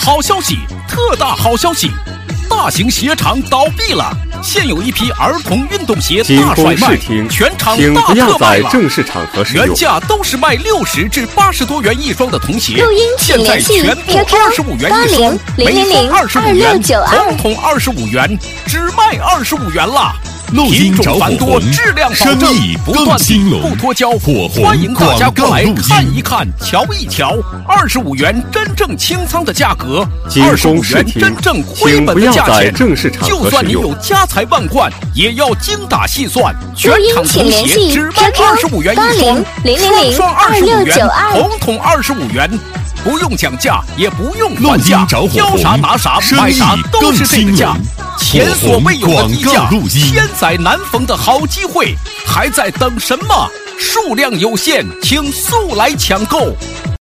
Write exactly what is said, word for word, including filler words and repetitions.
好消息，特大好消息！大型鞋厂倒闭了，现有一批儿童运动鞋大甩卖，全场大特卖了。 正式场合使用。 原价都是卖六十至八十多元一双的童鞋， 录音现在全部二十五元一双，每双二十五元，统统二十五元，只卖二十五元了。品种繁多，质量保证，不断地不脱胶，欢迎大家过来看一看，瞧一瞧。二十五元真正清仓的价格，二十五元真正亏本的价钱。就算你有家财万贯，也要精打细算。全场童鞋只卖二十五元一双，双双二十五元，统统二十五元。不用讲价，也不用还价，挑啥拿啥，买啥都是这个价，前所未有的低价，千载难逢的好机会，还在等什么？数量有限，请速来抢购。